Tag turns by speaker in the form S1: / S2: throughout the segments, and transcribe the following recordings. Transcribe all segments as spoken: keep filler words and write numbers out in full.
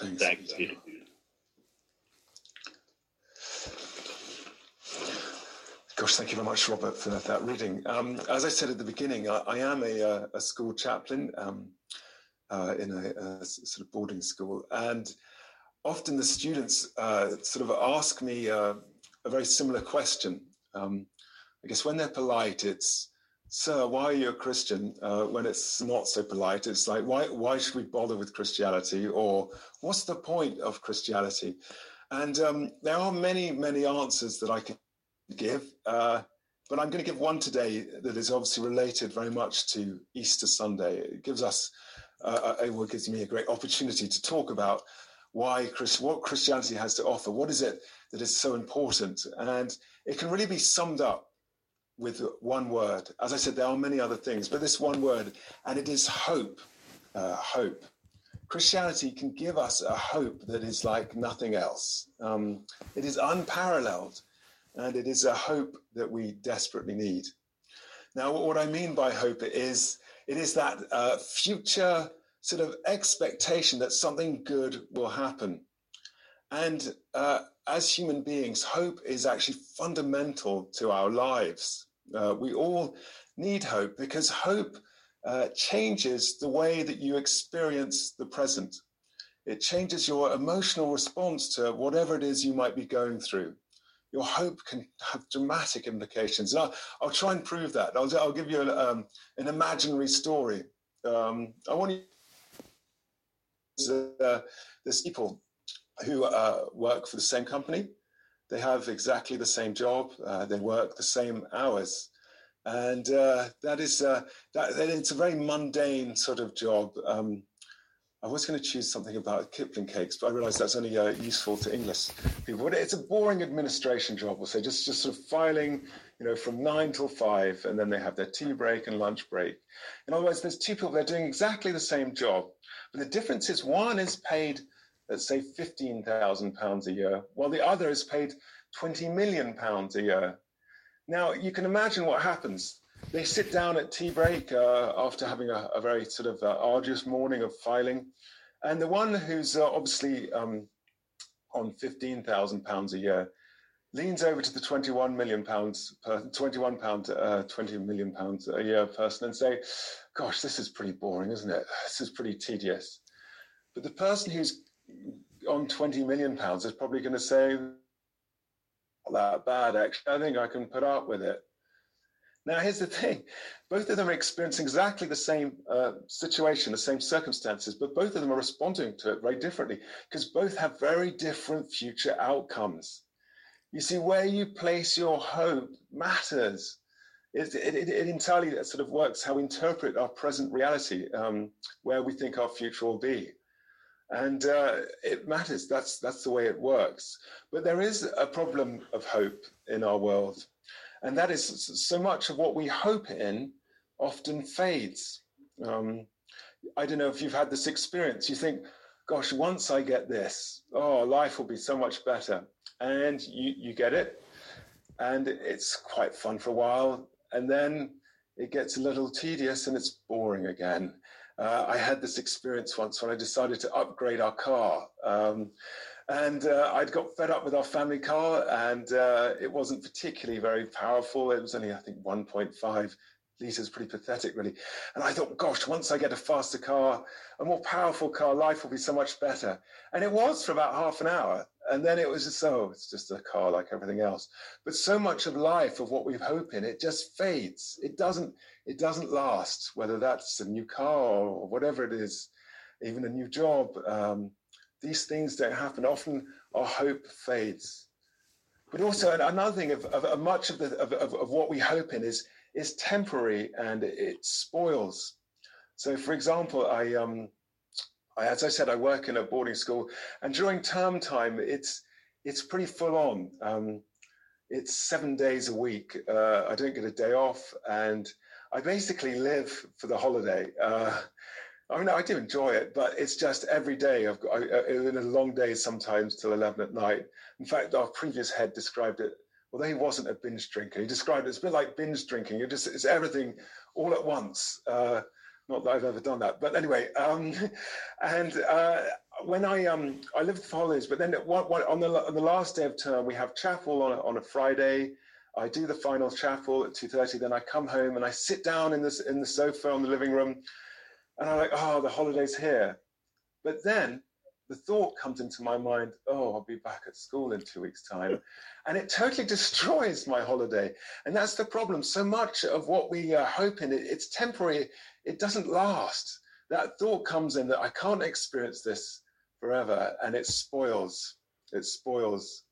S1: Thanks.
S2: Thanks, Peter.
S1: Gosh, thank you very much, Robert, for that, that reading. Um, as I said at the beginning, I, I am a, a school chaplain um, uh, in a, a sort of boarding school, and often the students uh, sort of ask me uh, a very similar question. Um, I guess when they're polite, it's, "Sir, why are you a Christian?" Uh, when it's not so polite, it's like, why, why should we bother with Christianity? Or what's the point of Christianity? And um, there are many, many answers that I can give, uh, but I'm going to give one today that is obviously related very much to Easter Sunday. It gives us, uh, it well, gives me a great opportunity to talk about why Christ, what Christianity has to offer. What is it that is so important? And it can really be summed up with one word. As I said, there are many other things, but this one word, and it is hope. Uh, hope. Christianity can give us a hope that is like nothing else. Um, it is unparalleled. And it is a hope that we desperately need. Now, what I mean by hope is, it is that uh, future sort of expectation that something good will happen. And uh, as human beings, hope is actually fundamental to our lives. Uh, we all need hope, because hope uh, changes the way that you experience the present. It changes your emotional response to whatever it is you might be going through. Your hope can have dramatic implications. And I'll, I'll try and prove that. I'll, I'll give you an, um, an imaginary story. Um, I want you, uh, there's people who uh, work for the same company. They have exactly the same job. Uh, they work the same hours. And uh, that is, uh, that, it's a very mundane sort of job. Um, I was going to choose something about Kipling cakes, but I realized that's only uh, useful to English people. But it's a boring administration job, we'll say, just, just sort of filing, you know, from nine till five, and then they have their tea break and lunch break. In other words, there's two people, they're doing exactly the same job, but the difference is one is paid, let's say, fifteen thousand pounds a year, while the other is paid twenty million pounds a year. Now, you can imagine what happens. They sit down at tea break uh, after having a, a very sort of uh, arduous morning of filing. And the one who's uh, obviously um, on fifteen thousand pounds a year leans over to the twenty-one million pounds, per, twenty-one pound, uh, twenty million pounds a year person and say, "Gosh, this is pretty boring, isn't it? This is pretty tedious." But the person who's on twenty million pounds is probably going to say, "Not that bad, actually. I think I can put up with it." Now, here's the thing. Both of them are experiencing exactly the same uh, situation, the same circumstances, but both of them are responding to it very differently, because both have very different future outcomes. You see, where you place your hope matters. It, it, it, it entirely sort of works how we interpret our present reality, um, where we think our future will be. And uh, it matters. That's, that's the way it works. But there is a problem of hope in our world. And that is, so much of what we hope in often fades. Um, I don't know if you've had this experience. You think, gosh, once I get this, oh, life will be so much better. And you, you get it, and it's quite fun for a while. And then it gets a little tedious and it's boring again. Uh, I had this experience once when I decided to upgrade our car. Um, And uh, I'd got fed up with our family car, and uh, it wasn't particularly very powerful. It was only, I think, one point five litres, pretty pathetic, really. And I thought, gosh, once I get a faster car, a more powerful car, life will be so much better. And it was for about half an hour. And then it was just, oh, it's just a car like everything else. But so much of life, of what we hope in, it just fades. It doesn't, it doesn't last, whether that's a new car or whatever it is, even a new job. Um, These things don't happen. Often our hope fades. But also another thing of, of, of much of, the, of, of, of what we hope in is, is temporary, and it spoils. So, for example, I, um, I, as I said, I work in a boarding school, and during term time, it's, it's pretty full on. Um, it's seven days a week. Uh, I don't get a day off, and I basically live for the holiday. Uh, I mean, I do enjoy it, but it's just every day. I've got I, in a long day sometimes till eleven at night. In fact, our previous head described it, although he wasn't a binge drinker, he described it as a bit like binge drinking. It just, it's everything all at once. Uh, not that I've ever done that, but anyway. Um, and uh, when I um I lived for holidays, but then one, one, on the on the last day of term we have chapel on a, on a Friday. I do the final chapel at two thirty. Then I come home and I sit down in this in the sofa on the living room, and I'm like, oh, the holiday's here. But then the thought comes into my mind, oh, I'll be back at school in two weeks' time. And it totally destroys my holiday. And that's the problem. So much of what we uh, hope in, it, it's temporary. It doesn't last. That thought comes in that I can't experience this forever, and it spoils. It spoils.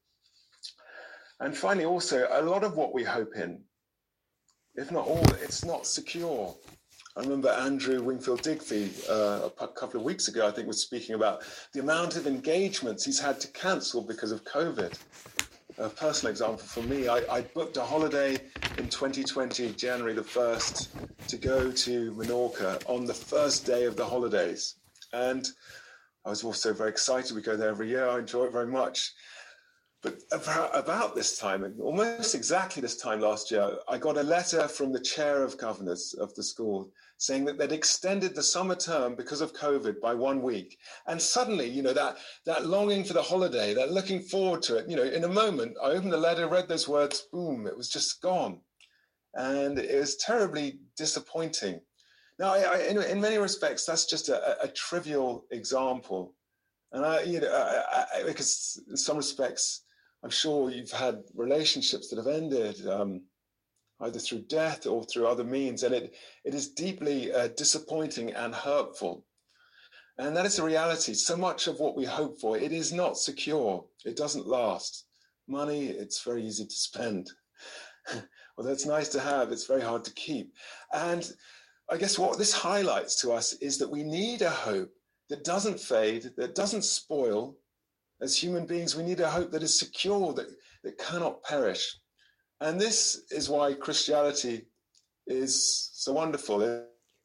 S1: And finally, also, a lot of what we hope in, if not all, it's not secure. I remember Andrew Wingfield Digby uh, a couple of weeks ago, I think, was speaking about the amount of engagements he's had to cancel because of COVID. A personal example for me, I, I booked a holiday in twenty twenty, January the first, to go to Menorca on the first day of the holidays. And I was also very excited. We go there every year. I enjoy it very much. But about, about this time, almost exactly this time last year, I got a letter from the chair of governors of the school saying that they'd extended the summer term because of COVID by one week. And suddenly, you know, that that longing for the holiday, that looking forward to it, you know, in a moment, I opened the letter, read those words, boom, it was just gone. And it was terribly disappointing. Now, I, I, in, in many respects, that's just a, a trivial example. And I, you know, I, I, because in some respects, I'm sure you've had relationships that have ended um, either through death or through other means, and it it is deeply uh, disappointing and hurtful. And that is the reality. So much of what we hope for, it is not secure. It doesn't last. Money, it's very easy to spend. Although it's nice to have, it's very hard to keep. And I guess what this highlights to us is that we need a hope that doesn't fade, that doesn't spoil. As human beings, we need a hope that is secure, that, that cannot perish. And this is why Christianity is so wonderful.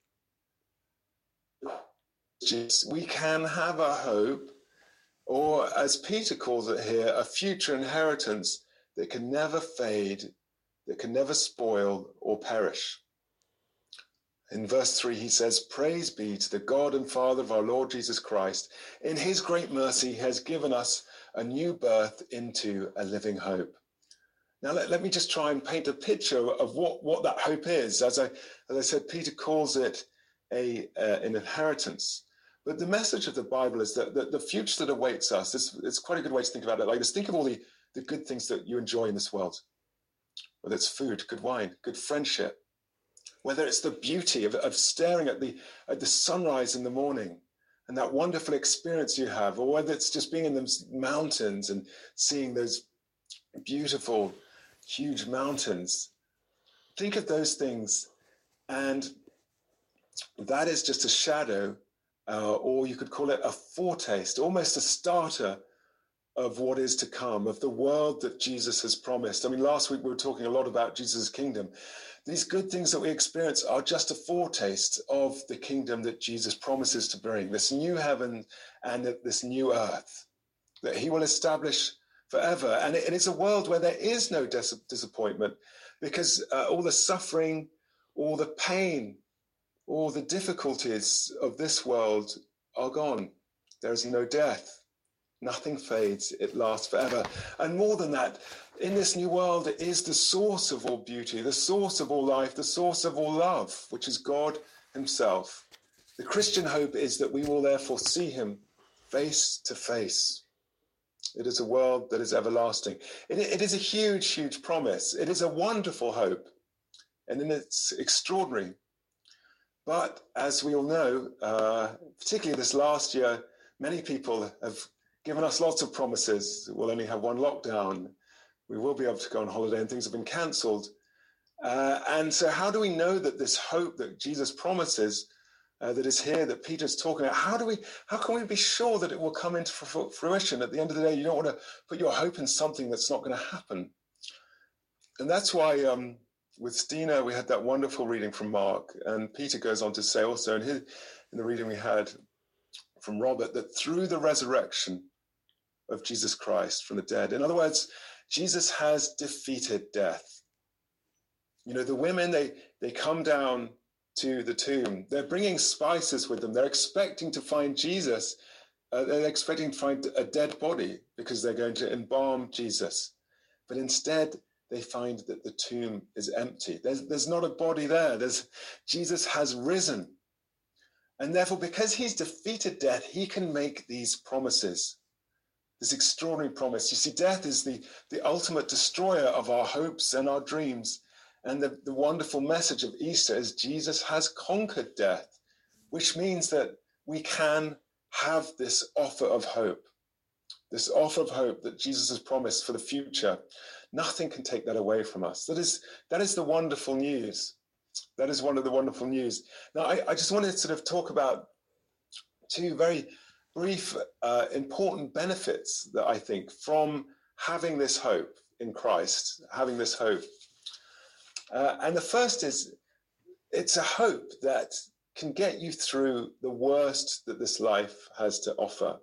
S1: We can have a hope, or as Peter calls it here, a future inheritance that can never fade, that can never spoil or perish. In verse three, he says, "Praise be to the God and Father of our Lord Jesus Christ. In his great mercy, he has given us a new birth into a living hope." Now, let, let me just try and paint a picture of what, what that hope is. As I, as I said, Peter calls it a, uh, an inheritance. But the message of the Bible is that the, the future that awaits us, is, it's quite a good way to think about it like this. Think of all the, the good things that you enjoy in this world, whether it's food, good wine, good friendship, whether it's the beauty of, of staring at the, at the sunrise in the morning and that wonderful experience you have, or whether it's just being in those mountains and seeing those beautiful, huge mountains. Think of those things, and that is just a shadow, uh, or you could call it a foretaste, almost a starter of what is to come, of the world that Jesus has promised. I mean, last week we were talking a lot about Jesus' kingdom. These good things that we experience are just a foretaste of the kingdom that Jesus promises to bring, this new heaven and this new earth that he will establish forever. And it is a world where there is no dis- disappointment because uh, all the suffering, all the pain, all the difficulties of this world are gone. There is no death. Nothing fades. It lasts forever. And more than that, in this new world, it is the source of all beauty, the source of all life, the source of all love, which is God himself. The Christian hope is that we will therefore see him face to face. It is a world that is everlasting. It, it is a huge, huge promise. It is a wonderful hope, and then it's extraordinary. But as we all know, uh, particularly this last year, many people have given us lots of promises. We'll only have one lockdown. We will be able to go on holiday, and things have been cancelled. Uh, and so how do we know that this hope that Jesus promises Uh, that is here, that Peter's talking about, how do we, how can we be sure that it will come into fruition? At the end of the day, you don't want to put your hope in something that's not going to happen. And that's why um, with Stina, we had that wonderful reading from Mark, and Peter goes on to say also in, his, in the reading we had from Robert, that through the resurrection of Jesus Christ from the dead, in other words, Jesus has defeated death. You know, the women, they they come down to the tomb. They're bringing spices with them. They're expecting to find Jesus Uh, they're expecting to find a dead body because they're going to embalm Jesus. But instead, they find that the tomb is empty. There's, there's not a body there. There's, Jesus has risen. And therefore, because he's defeated death, he can make these promises, this extraordinary promise. You see, death is the, the ultimate destroyer of our hopes and our dreams. And the, the wonderful message of Easter is Jesus has conquered death, which means that we can have this offer of hope, this offer of hope that Jesus has promised for the future. Nothing can take that away from us. That is, that is the wonderful news. That is one of the wonderful news. Now, I, I just wanted to sort of talk about two very brief, uh, important benefits that I think from having this hope in Christ, having this hope. Uh, and the first is, it's a hope that can get you through the worst that this life has to offer.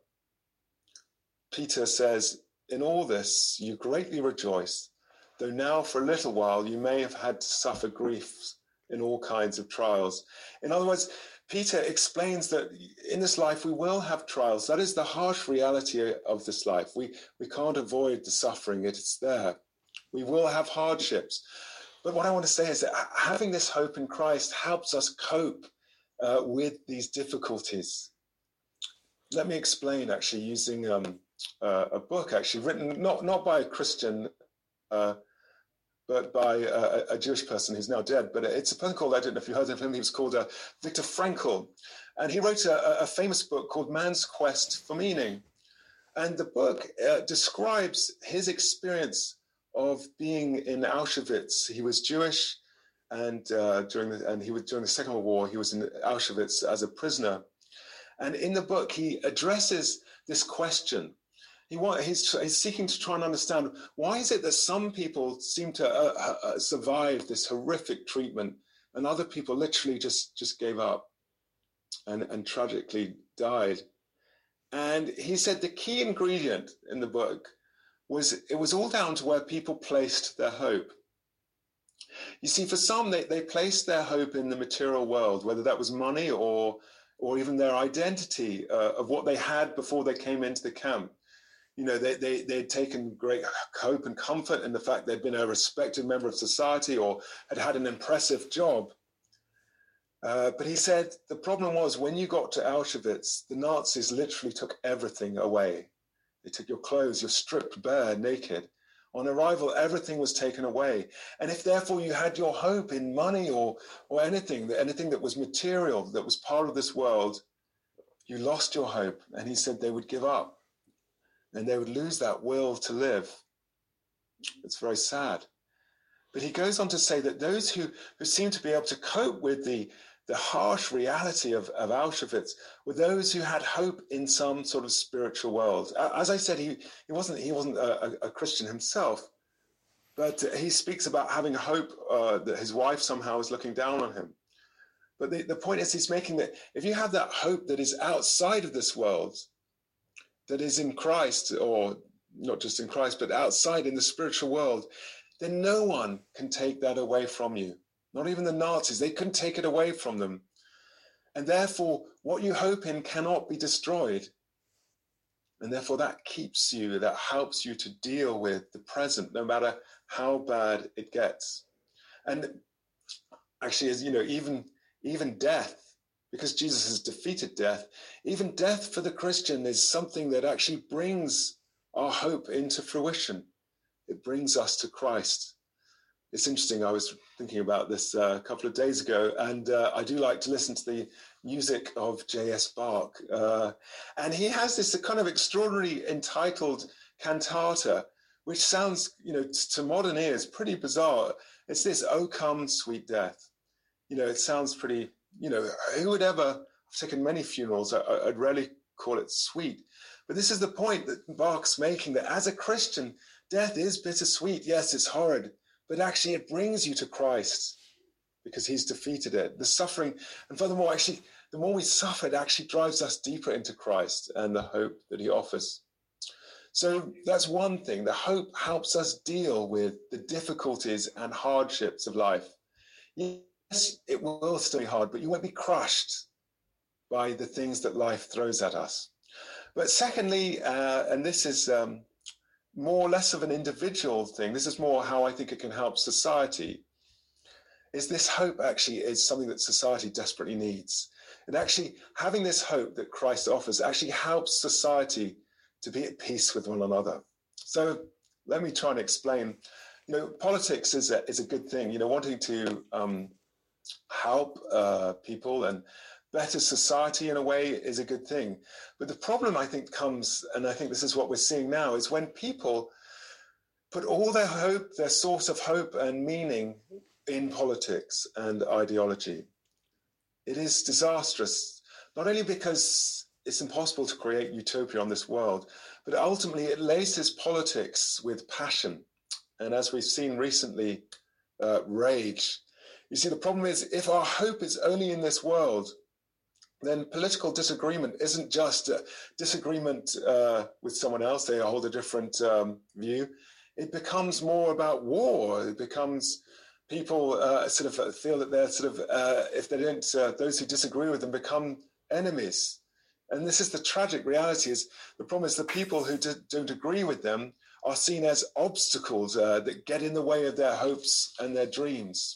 S1: Peter says, in all this, you greatly rejoice, though now for a little while you may have had to suffer griefs in all kinds of trials. In other words, Peter explains that in this life we will have trials. That is the harsh reality of this life. We, we can't avoid the suffering. It's there. We will have hardships. But what I want to say is that having this hope in Christ helps us cope uh, with these difficulties. Let me explain, actually, using um, uh, a book, actually, written not, not by a Christian, uh, but by a, a Jewish person who's now dead. But it's a person called, I don't know if you heard of him, he was called uh, Viktor Frankl. And he wrote a, a famous book called Man's Quest for Meaning. And the book uh, describes his experience of being in Auschwitz. He was Jewish, and uh, during the and he was during the Second World War, he was in Auschwitz as a prisoner. And in the book, he addresses this question. He want, he's, he's seeking to try and understand, why is it that some people seem to uh, uh, survive this horrific treatment and other people literally just, just gave up and, and tragically died? And he said the key ingredient in the book was it was all down to where people placed their hope. You see, for some, they, they placed their hope in the material world, whether that was money or, or even their identity uh, of what they had before they came into the camp. You know, they, they, they'd taken great hope and comfort in the fact they'd been a respected member of society or had had an impressive job. Uh, but he said the problem was when you got to Auschwitz, the Nazis literally took everything away. They took your clothes, you're stripped bare, naked. On arrival, everything was taken away. And if therefore you had your hope in money or, or anything, anything that was material, that was part of this world, you lost your hope. And he said they would give up. And they would lose that will to live. It's very sad. But he goes on to say that those who, who seem to be able to cope with the, the harsh reality of, of Auschwitz were those who had hope in some sort of spiritual world. As I said, he, he wasn't, he wasn't a, a Christian himself, but he speaks about having hope uh, that his wife somehow is looking down on him. But the, the point is he's making that if you have that hope that is outside of this world, that is in Christ, or not just in Christ, but outside in the spiritual world, then no one can take that away from you. Not even the Nazis, they couldn't take it away from them. And therefore, what you hope in cannot be destroyed. And therefore that keeps you, that helps you to deal with the present, no matter how bad it gets. And actually, as you know, even, even death, because Jesus has defeated death, even death for the Christian is something that actually brings our hope into fruition. It brings us to Christ. It's interesting, I was thinking about this uh, a couple of days ago, and uh, I do like to listen to the music of J S Bach. Uh, and he has this kind of extraordinary entitled cantata, which sounds, you know, to modern ears, pretty bizarre. It's this, "O come, sweet death." You know, it sounds pretty, you know, who would ever, I've taken many funerals, I, I'd rarely call it sweet. But this is the point that Bach's making, that as a Christian, death is bittersweet. Yes, it's horrid, but actually it brings you to Christ because he's defeated it. The suffering, and furthermore, actually, the more we suffer, it actually drives us deeper into Christ and the hope that he offers. So that's one thing. The hope helps us deal with the difficulties and hardships of life. Yes, it will still be hard, but you won't be crushed by the things that life throws at us. But secondly, uh, and this is um, more or less of an individual thing, this is more how I think it can help society, is this hope actually is something that society desperately needs. And actually having this hope that Christ offers actually helps society to be at peace with one another. So let me try and explain. You know, politics is a, is a good thing, you know, wanting to um, help uh, people and better society in a way is a good thing. But the problem, I think, comes, and I think this is what we're seeing now, is when people put all their hope, their source of hope and meaning in politics and ideology. It is disastrous, not only because it's impossible to create utopia on this world, but ultimately it laces politics with passion. And as we've seen recently, uh, rage. You see, the problem is if our hope is only in this world, then political disagreement isn't just a disagreement uh, with someone else, they hold a different um, view. It becomes more about war. It becomes people uh, sort of feel that they're sort of, uh, if they don't, uh, those who disagree with them become enemies. And this is the tragic reality, is the problem is the people who d- don't agree with them are seen as obstacles uh, that get in the way of their hopes and their dreams.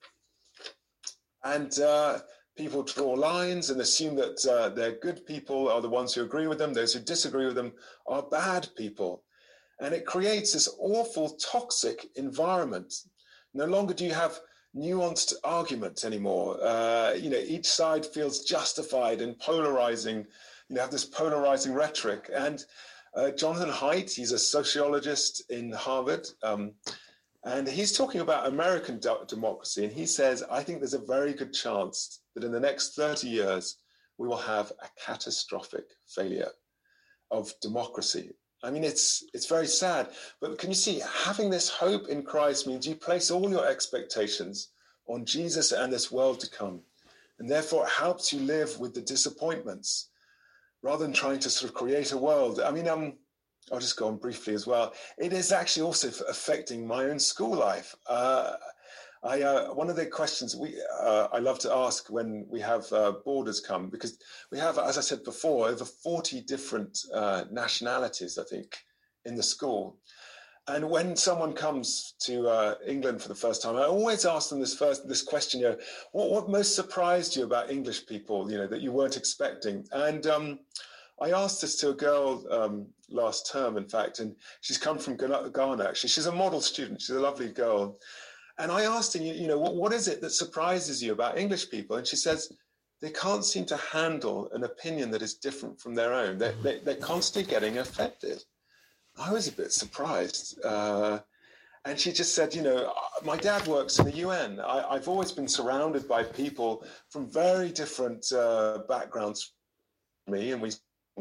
S1: And uh, people draw lines and assume that uh, their good people are the ones who agree with them. Those who disagree with them are bad people. And it creates this awful toxic environment. No longer do you have nuanced arguments anymore. Uh, you know, each side feels justified and polarizing. You know, have this polarizing rhetoric. And uh, Jonathan Haidt, he's a sociologist in Harvard, um, and he's talking about American de- democracy. And he says, I think there's a very good chance that in the next thirty years, we will have a catastrophic failure of democracy. I mean, it's it's very sad, but can you see, having this hope in Christ means you place all your expectations on Jesus and this world to come. And therefore it helps you live with the disappointments rather than trying to sort of create a world. I mean, um, I'll just go on briefly as well. It is actually also affecting my own school life. Uh, I, uh, one of the questions we uh, I love to ask when we have uh, boarders come, because we have, as I said before, over forty different uh, nationalities, I think, in the school. And when someone comes to uh, England for the first time, I always ask them this first this question: you know, what, what most surprised you about English people, you know, that you weren't expecting? And um, I asked this to a girl um, last term, in fact, and she's come from Ghana. Actually, she's a model student. She's a lovely girl. And I asked her, you know, what, what is it that surprises you about English people? And she says, they can't seem to handle an opinion that is different from their own. They're, they, they're constantly getting affected. I was a bit surprised. Uh, and she just said, you know, my dad works in the U N. I, I've always been surrounded by people from very different uh, backgrounds from me. And we,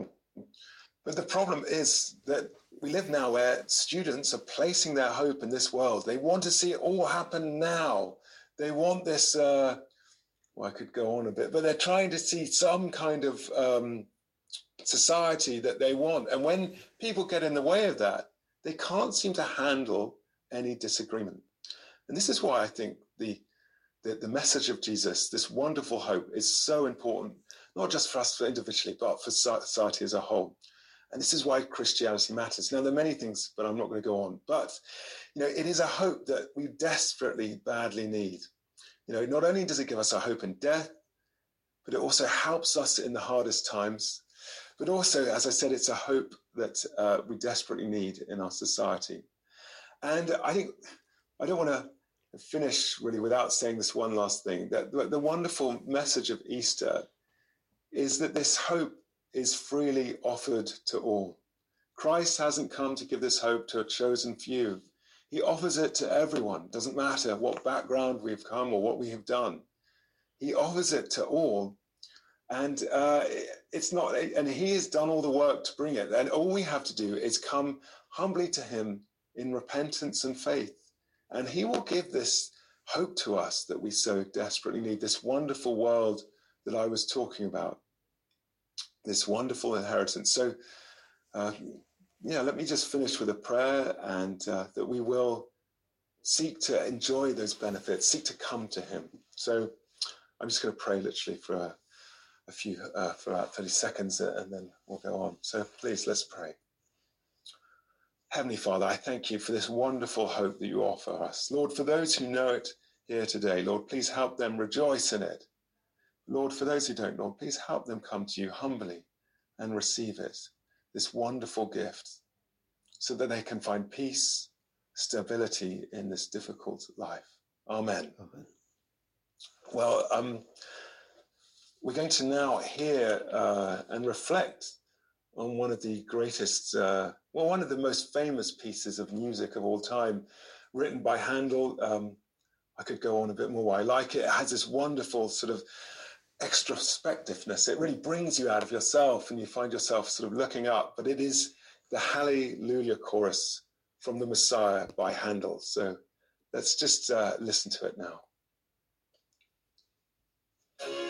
S1: but the problem is that we live now where students are placing their hope in this world. They want to see it all happen now. They want this, uh, well, I could go on a bit, but they're trying to see some kind of um, society that they want. And when people get in the way of that, they can't seem to handle any disagreement. And this is why I think the, the, the message of Jesus, this wonderful hope, is so important, not just for us individually, but for society as a whole. And this is why Christianity matters. Now, there are many things, but I'm not going to go on. But, you know, it is a hope that we desperately, badly need. You know, not only does it give us a hope in death, but it also helps us in the hardest times. But also, as I said, it's a hope that uh, we desperately need in our society. And I think, I don't want to finish really without saying this one last thing, that the, the wonderful message of Easter is that this hope is freely offered to all. Christ hasn't come to give this hope to a chosen few. He offers it to everyone. It doesn't matter what background we've come or what we have done. He offers it to all. And uh, it's not, and he has done all the work to bring it. And all we have to do is come humbly to him in repentance and faith. And he will give this hope to us that we so desperately need, this wonderful world that I was talking about. This wonderful inheritance. So, uh, yeah, let me just finish with a prayer, and uh, that we will seek to enjoy those benefits, seek to come to him. So I'm just going to pray literally for a, a few, uh, for about thirty seconds, and then we'll go on. So please, let's pray. Heavenly Father, I thank you for this wonderful hope that you offer us. Lord, for those who know it here today, Lord, please help them rejoice in it. Lord, for those who don't, Lord, please help them come to you humbly and receive it, this wonderful gift, so that they can find peace, stability in this difficult life. Amen. Amen. Well, um, we're going to now hear uh, and reflect on one of the greatest, uh, well, one of the most famous pieces of music of all time, written by Handel. Um, I could go on a bit more why I like it. It has this wonderful sort of extrospectiveness. It really brings you out of yourself and you find yourself sort of looking up. But it is the Hallelujah Chorus from the Messiah by Handel. So let's just uh, listen to it now.